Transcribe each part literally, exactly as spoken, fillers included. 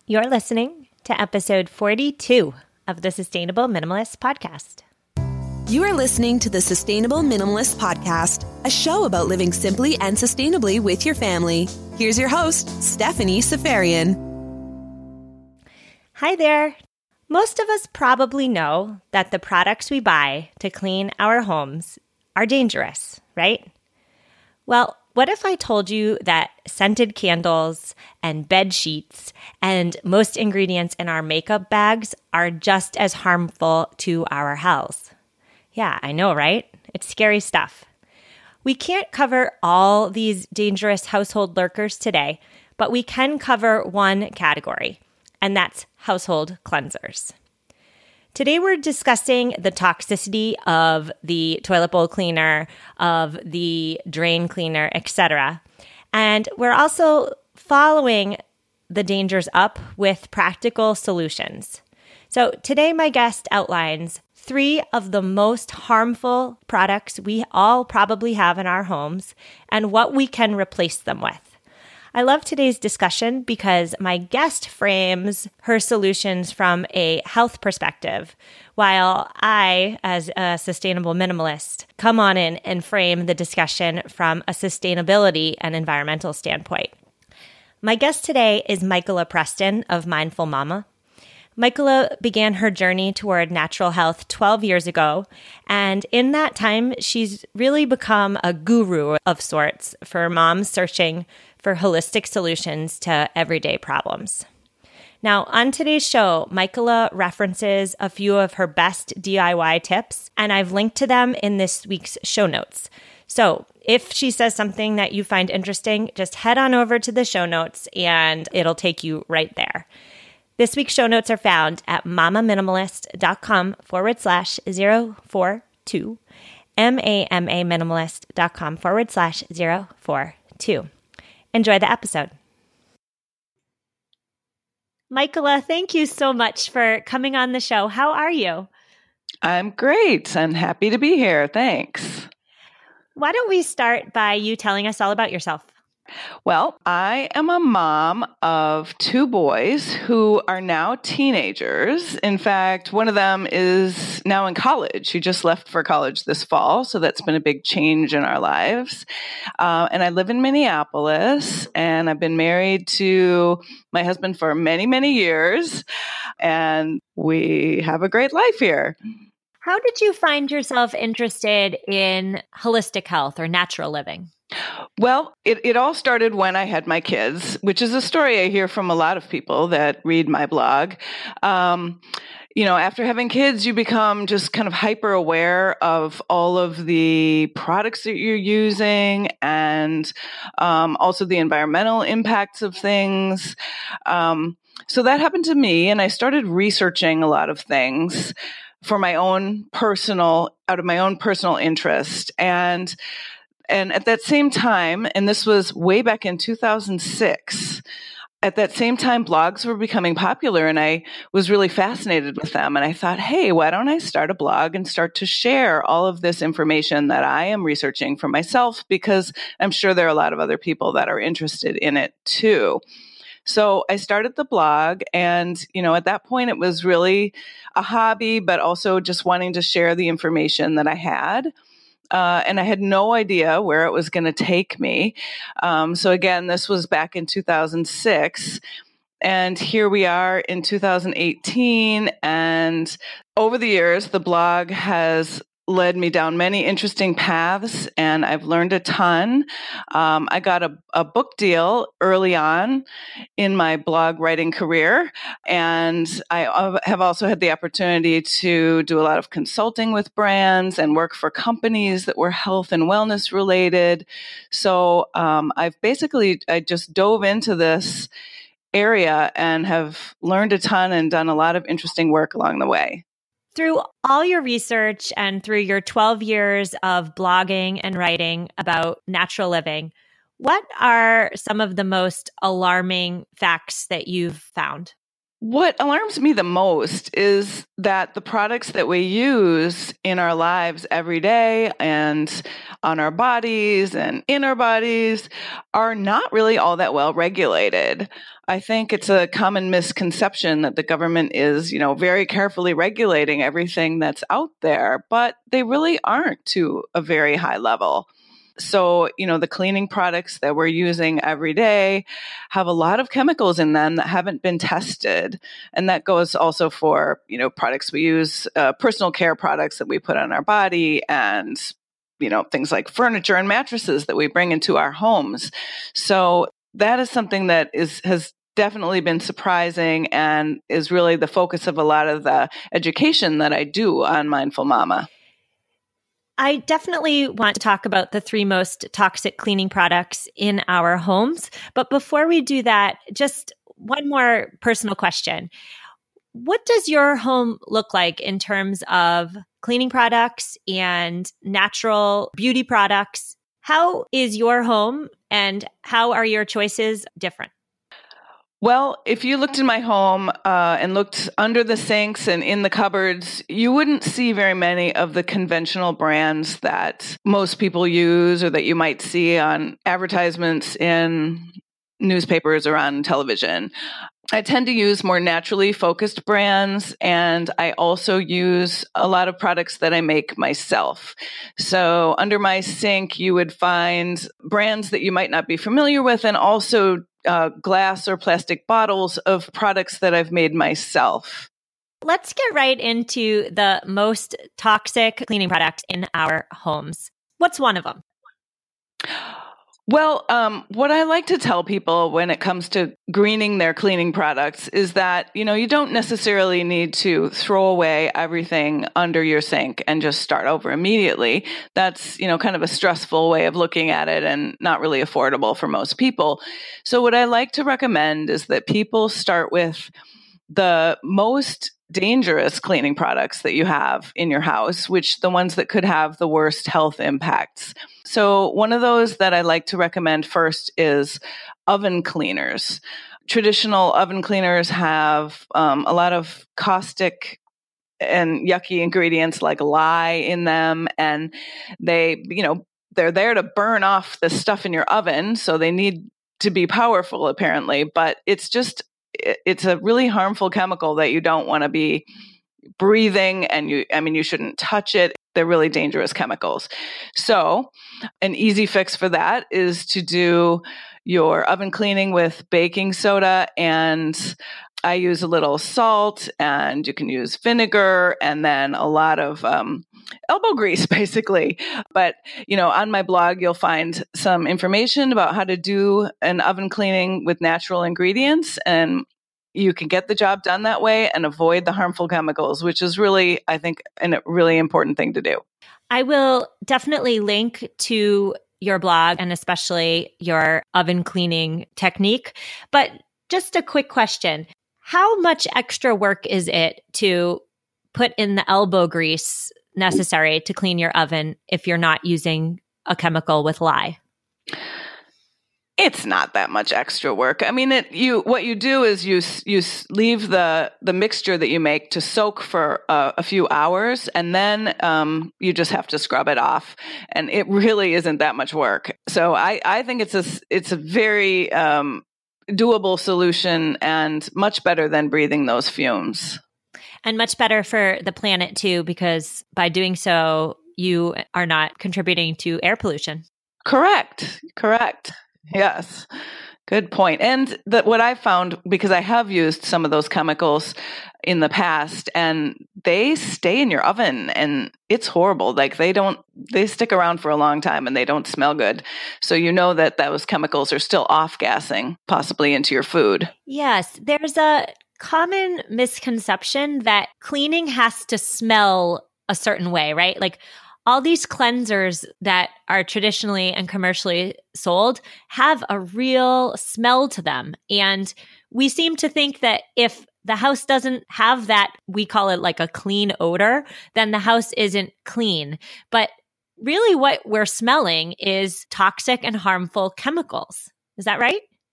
You're listening to episode forty-two of the Sustainable Minimalist Podcast. You are listening to the Sustainable Minimalist Podcast, a show about living simply and sustainably with your family. Here's your host, Stephanie Seferian. Hi there. Most of us probably know that the products we buy to clean our homes are dangerous, right? Well, what if I told you that scented candles and bed sheets and most ingredients in our makeup bags are just as harmful to our health? Yeah, I know, right? It's scary stuff. We can't cover all these dangerous household lurkers today, but we can cover one category, and that's household cleansers. Today, we're discussing the toxicity of the toilet bowl cleaner, of the drain cleaner, et cetera. And we're also following the dangers up with practical solutions. So today, my guest outlines three of the most harmful products we all probably have in our homes and what we can replace them with. I love today's discussion because my guest frames her solutions from a health perspective, while I, as a sustainable minimalist, come on in and frame the discussion from a sustainability and environmental standpoint. My guest today is Michaela Preston of Mindful Mama. Michaela began her journey toward natural health twelve years ago, and in that time, she's really become a guru of sorts for moms searching for holistic solutions to everyday problems. Now, on today's show, Michaela references a few of her best D I Y tips, and I've linked to them in this week's show notes. So if she says something that you find interesting, just head on over to the show notes and it'll take you right there. This week's show notes are found at mamaminimalist.com forward slash 042, M-A-M-A minimalist.com forward slash 042. Enjoy the episode. Michaela, thank you so much for coming on the show. How are you? I'm great. I'm happy to be here. Thanks. Why don't we start by you telling us all about yourself? Well, I am a mom of two boys who are now teenagers. In fact, one of them is now in college. He just left for college this fall, so that's been a big change in our lives. Uh, and I live in Minneapolis, and I've been married to my husband for many, many years, and we have a great life here. How did you find yourself interested in holistic health or natural living? Well, it, it all started when I had my kids, which is a story I hear from a lot of people that read my blog. Um, you know, after having kids, you become just kind of hyper aware of all of the products that you're using and um, also the environmental impacts of things. Um, so that happened to me, and I started researching a lot of things for my own personal, out of my own personal interest. And And at that same time, and this was way back in two thousand six, at that same time, blogs were becoming popular, and I was really fascinated with them. And I thought, hey, why don't I start a blog and start to share all of this information that I am researching for myself, because I'm sure there are a lot of other people that are interested in it too. So I started the blog, and, you know, at that point it was really a hobby, but also just wanting to share the information that I had. Uh, and I had no idea where it was going to take me. Um, so again, this was back in two thousand six. And here we are in two thousand eighteen. And over the years, the blog has led me down many interesting paths, and I've learned a ton. Um, I got a, a book deal early on in my blog writing career, and I have also had the opportunity to do a lot of consulting with brands and work for companies that were health and wellness related. So um, I've basically, I just dove into this area and have learned a ton and done a lot of interesting work along the way. Through all your research and through your twelve years of blogging and writing about natural living, what are some of the most alarming facts that you've found? What alarms me the most is that the products that we use in our lives every day and on our bodies and in our bodies are not really all that well regulated. I think it's a common misconception that the government is, you know, very carefully regulating everything that's out there, but they really aren't to a very high level. So, you know, the cleaning products that we're using every day have a lot of chemicals in them that haven't been tested. And that goes also for, you know, products we use, uh, personal care products that we put on our body, and, you know, things like furniture and mattresses that we bring into our homes. So that is something that is has definitely been surprising and is really the focus of a lot of the education that I do on Mindful Mama. I definitely want to talk about the three most toxic cleaning products in our homes. But before we do that, just one more personal question. What does your home look like in terms of cleaning products and natural beauty products? How is your home and how are your choices different? Well, if you looked in my home uh, and looked under the sinks and in the cupboards, you wouldn't see very many of the conventional brands that most people use or that you might see on advertisements in newspapers or on television. I tend to use more naturally focused brands, and I also use a lot of products that I make myself. So under my sink, you would find brands that you might not be familiar with, and also uh, glass or plastic bottles of products that I've made myself. Let's get right into the most toxic cleaning products in our homes. What's one of them? Well, um, what I like to tell people when it comes to greening their cleaning products is that, you know, you don't necessarily need to throw away everything under your sink and just start over immediately. That's, you know, kind of a stressful way of looking at it and not really affordable for most people. So what I like to recommend is that people start with the most dangerous cleaning products that you have in your house, which the ones that could have the worst health impacts. So one of those that I like to recommend first is oven cleaners. Traditional oven cleaners have um, a lot of caustic and yucky ingredients like lye in them, and they, you know, they're there to burn off the stuff in your oven, so they need to be powerful apparently, but it's just it's a really harmful chemical that you don't want to be breathing, and you, I mean, you shouldn't touch it. They're really dangerous chemicals. So an easy fix for that is to do your oven cleaning with baking soda, and I use a little salt, and you can use vinegar, and then a lot of um, elbow grease, basically. But, you know, on my blog, you'll find some information about how to do an oven cleaning with natural ingredients, and you can get the job done that way and avoid the harmful chemicals, which is really, I think, a really important thing to do. I will definitely link to your blog and especially your oven cleaning technique. But just a quick question. How much extra work is it to put in the elbow grease necessary to clean your oven if you're not using a chemical with lye? It's not that much extra work. I mean, it, you what you do is you you leave the the mixture that you make to soak for uh, a few hours, and then um, you just have to scrub it off. And it really isn't that much work. So I, I think it's a it's a very um, doable solution, and much better than breathing those fumes. And much better for the planet too, because by doing so, you are not contributing to air pollution. Correct. Correct. Yes. Good point. And that what I found, because I have used some of those chemicals in the past, and they stay in your oven, and it's horrible. Like they don't, they stick around for a long time, and they don't smell good. So you know that those chemicals are still off-gassing, possibly into your food. Yes. There's a common misconception that cleaning has to smell a certain way, right? Like all these cleansers that are traditionally and commercially sold have a real smell to them. And we seem to think that if the house doesn't have that, we call it like a clean odor, then the house isn't clean. But really what we're smelling is toxic and harmful chemicals. Is that right?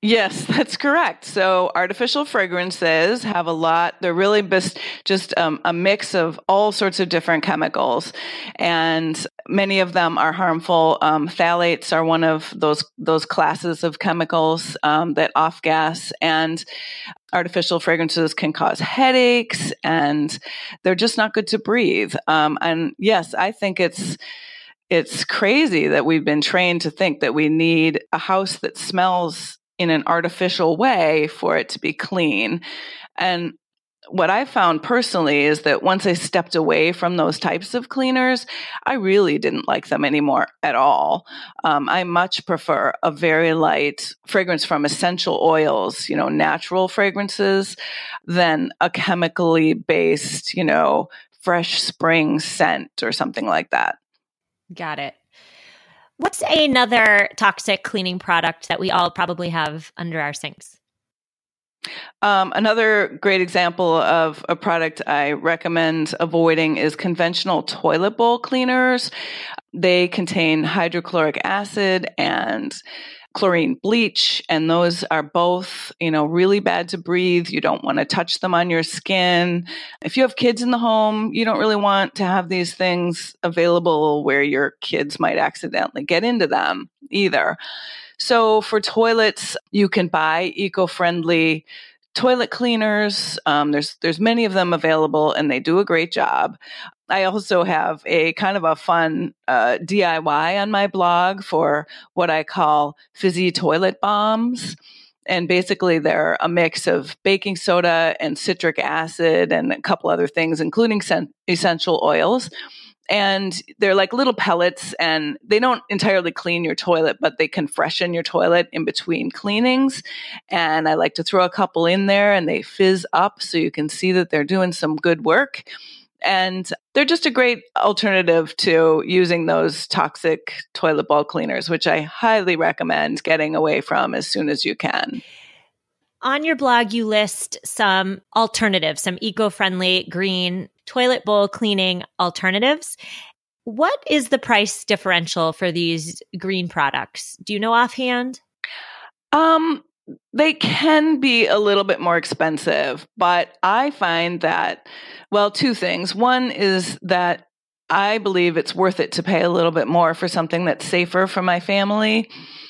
Yes, that's correct. So artificial fragrances have a lot, they're really best, just um, a mix of all sorts of different chemicals. And many of them are harmful. Um, phthalates are one of those those classes of chemicals um, that off-gas. And artificial fragrances can cause headaches, and they're just not good to breathe. Um, and yes, I think it's it's crazy that we've been trained to think that we need a house that smells in an artificial way for it to be clean. And what I found personally is that once I stepped away from those types of cleaners, I really didn't like them anymore at all. Um, I much prefer a very light fragrance from essential oils, you know, natural fragrances, than a chemically based, you know, fresh spring scent or something like that. Got it. What's another toxic cleaning product that we all probably have under our sinks? Um, another great example of a product I recommend avoiding is conventional toilet bowl cleaners. They contain hydrochloric acid and chlorine bleach, and those are both, you know, really bad to breathe. You don't want to touch them on your skin. If you have kids in the home, you don't really want to have these things available where your kids might accidentally get into them either. So for toilets, you can buy eco-friendly toilet cleaners. Um, there's there's many of them available, and they do a great job. I also have a kind of a fun uh, D I Y on my blog for what I call fizzy toilet bombs. And basically, they're a mix of baking soda and citric acid and a couple other things, including sen- essential oils. And they're like little pellets, and they don't entirely clean your toilet, but they can freshen your toilet in between cleanings. And I like to throw a couple in there, and they fizz up so you can see that they're doing some good work. And they're just a great alternative to using those toxic toilet bowl cleaners, which I highly recommend getting away from as soon as you can. On your blog, you list some alternatives, some eco-friendly green toilet bowl cleaning alternatives. What is the price differential for these green products? Do you know offhand? Um, they can be a little bit more expensive, but I find that, well, two things. One is that I believe it's worth it to pay a little bit more for something that's safer for my family.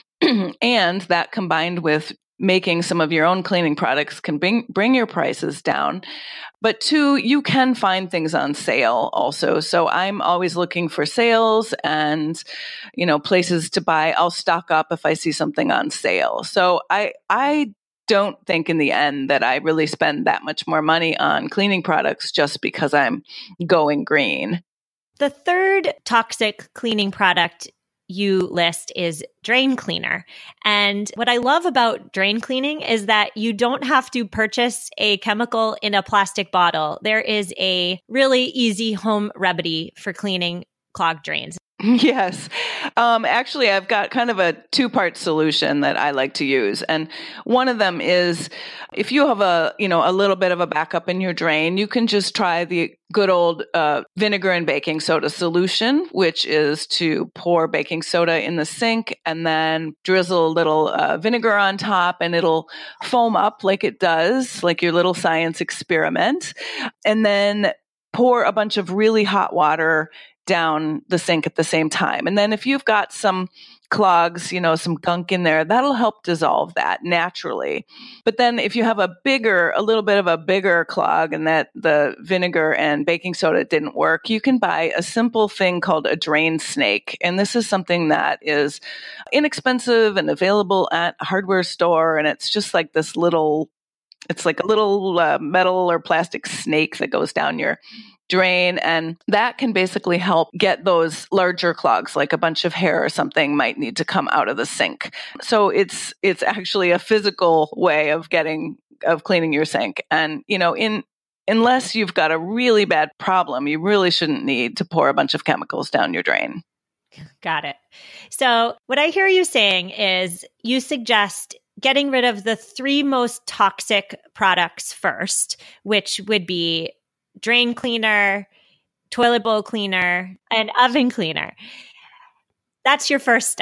And that combined with making some of your own cleaning products can bring, bring your prices down. But two, you can find things on sale also. So I'm always looking for sales and, you know, places to buy. I'll stock up if I see something on sale. So I, I don't think in the end that I really spend that much more money on cleaning products just because I'm going green. The third toxic cleaning product you list is drain cleaner. And what I love about drain cleaning is that you don't have to purchase a chemical in a plastic bottle. There is a really easy home remedy for cleaning clogged drains. Yes. Um, actually, I've got kind of a two-part solution that I like to use. And one of them is if you have a, you know, a little bit of a backup in your drain, you can just try the good old uh, vinegar and baking soda solution, which is to pour baking soda in the sink and then drizzle a little uh, vinegar on top, and it'll foam up like it does, like your little science experiment. And then pour a bunch of really hot water down the sink at the same time. And then if you've got some clogs, you know, some gunk in there, that'll help dissolve that naturally. But then if you have a bigger, a little bit of a bigger clog and that the vinegar and baking soda didn't work, you can buy a simple thing called a drain snake. And this is something that is inexpensive and available at a hardware store. And it's just like this little, it's like a little uh, metal or plastic snake that goes down your drain, and that can basically help get those larger clogs, like a bunch of hair or something might need to come out of the sink. So it's it's actually a physical way of getting of cleaning your sink. And you know, in unless you've got a really bad problem, you really shouldn't need to pour a bunch of chemicals down your drain. Got it. So what I hear you saying is you suggest getting rid of the three most toxic products first, which would be drain cleaner, toilet bowl cleaner, and oven cleaner. That's your first step.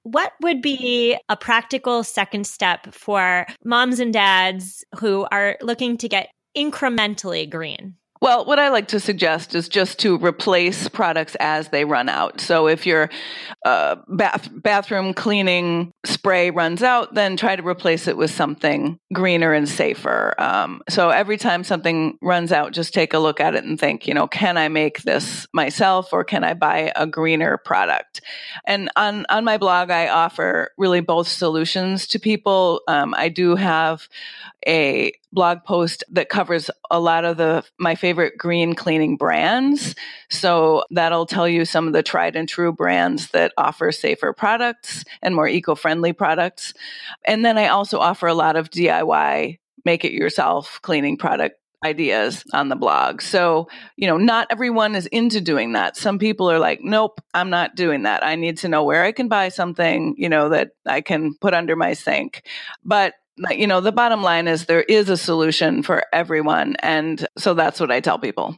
what would be a practical second step for moms and dads who are looking to get incrementally green? Well, what I like to suggest is just to replace products as they run out. So if your uh, bath bathroom cleaning spray runs out, then try to replace it with something greener and safer. Um, so every time something runs out, just take a look at it and think, you know, can I make this myself or can I buy a greener product? And on, on my blog, I offer really both solutions to people. Um, I do have a blog post that covers a lot of the my favorite green cleaning brands. So that'll tell you some of the tried and true brands that offer safer products and more eco-friendly products. And then I also offer a lot of D I Y, make it yourself cleaning product ideas on the blog. So, you know, not everyone is into doing that. Some people are like, nope, I'm not doing that. I need to know where I can buy something, you know, that I can put under my sink. But you know, the bottom line is there is a solution for everyone. And so that's what I tell people.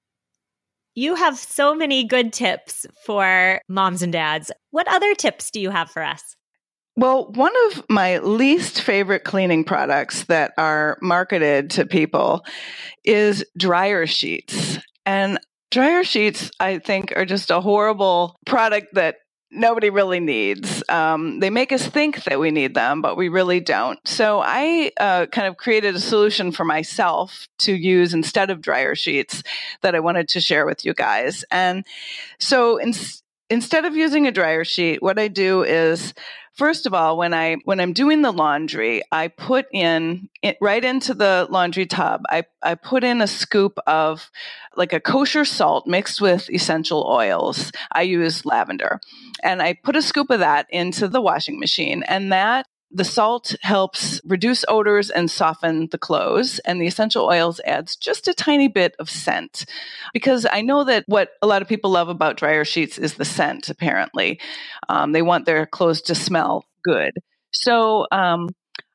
You have so many good tips for moms and dads. What other tips do you have for us? Well, one of my least favorite cleaning products that are marketed to people is dryer sheets. And dryer sheets, I think, are just a horrible product that nobody really needs. Um, they make us think that we need them, but we really don't. So I uh, kind of created a solution for myself to use instead of dryer sheets that I wanted to share with you guys. And so in, instead of using a dryer sheet, what I do is, first of all, when I when I'm doing the laundry, I put in it right into the laundry tub. I I put in a scoop of like a kosher salt mixed with essential oils. I use lavender, and I put a scoop of that into the washing machine, and that the salt helps reduce odors and soften the clothes, and the essential oils adds just a tiny bit of scent. Because I know that what a lot of people love about dryer sheets is the scent, apparently. Um, they want their clothes to smell good. So um,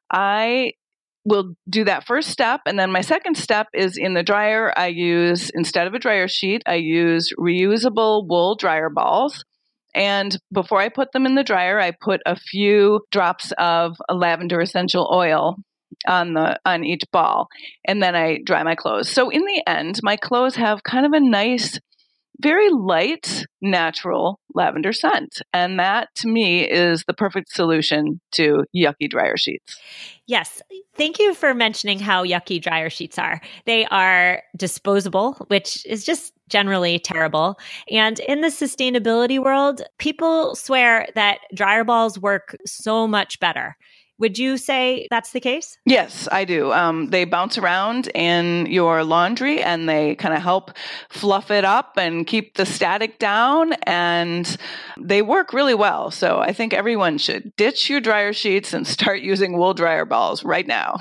I will do that first step, and then my second step is in the dryer, I use, instead of a dryer sheet, I use reusable wool dryer balls. And before I put them in the dryer, I put a few drops of a lavender essential oil on the on each ball, and then I dry my clothes. So in the end, my clothes have kind of a nice, very light, natural lavender scent. And that, to me, is the perfect solution to yucky dryer sheets. Yes. Thank you for mentioning how yucky dryer sheets are. They are disposable, which is just generally terrible. And in the sustainability world, people swear that dryer balls work so much better. Would you say that's the case? Yes, I do. Um, they bounce around in your laundry and they kind of help fluff it up and keep the static down, and they work really well. So I think everyone should ditch your dryer sheets and start using wool dryer balls right now.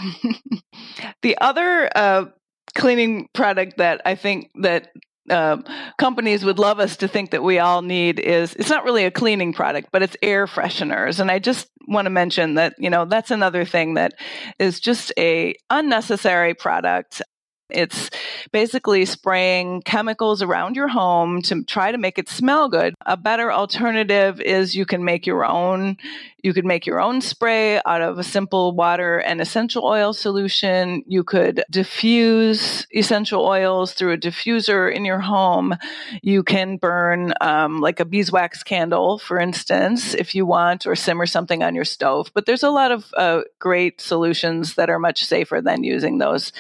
The other uh, cleaning product that I think that Uh, companies would love us to think that we all need is, it's not really a cleaning product, but it's air fresheners. And I just want to mention that, you know, that's another thing that is just a unnecessary product. It's basically spraying chemicals around your home to try to make it smell good. A better alternative is you can make your own, you could make your own spray out of a simple water and essential oil solution. You could diffuse essential oils through a diffuser in your home. You can burn um, like a beeswax candle, for instance, if you want, or simmer something on your stove. But there's a lot of uh, great solutions that are much safer than using those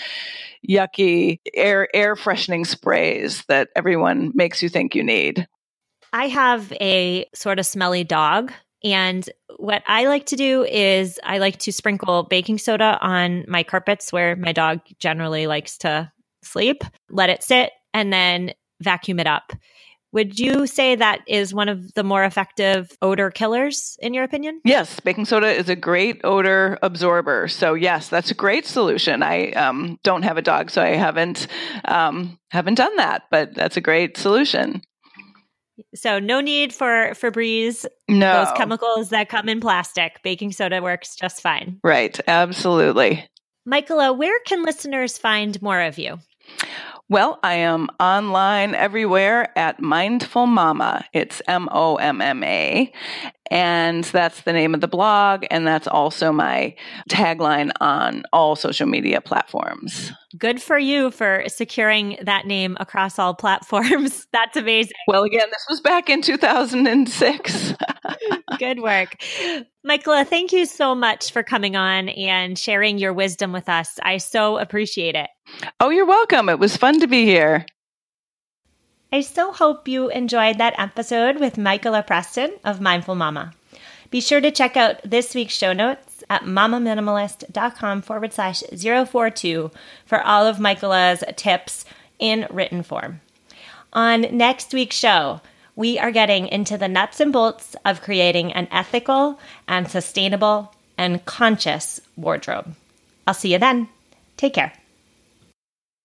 yucky air air freshening sprays that everyone makes you think you need. I have a sort of smelly dog, and what I like to do is I like to sprinkle baking soda on my carpets where my dog generally likes to sleep, let it sit, and then vacuum it up. Would you say that is one of the more effective odor killers, in your opinion? Yes, baking soda is a great odor absorber. So yes, that's a great solution. I um, don't have a dog, so I haven't um, haven't done that, but that's a great solution. So no need for Febreze, no. Those chemicals that come in plastic. Baking soda works just fine. Right, absolutely. Michaela, where can listeners find more of you? Well, I am online everywhere at Mindful Mama. It's M O M M A. And that's the name of the blog. And that's also my tagline on all social media platforms. Good for you for securing that name across all platforms. That's amazing. Well, again, this was back in two thousand six. Good work. Michaela, thank you so much for coming on and sharing your wisdom with us. I so appreciate it. Oh, you're welcome. It was fun to be here. I so hope you enjoyed that episode with Michaela Preston of Mindful Mama. Be sure to check out this week's show notes at mamaminimalist.com forward slash 042 for all of Michaela's tips in written form. On next week's show, we are getting into the nuts and bolts of creating an ethical and sustainable and conscious wardrobe. I'll see you then. Take care.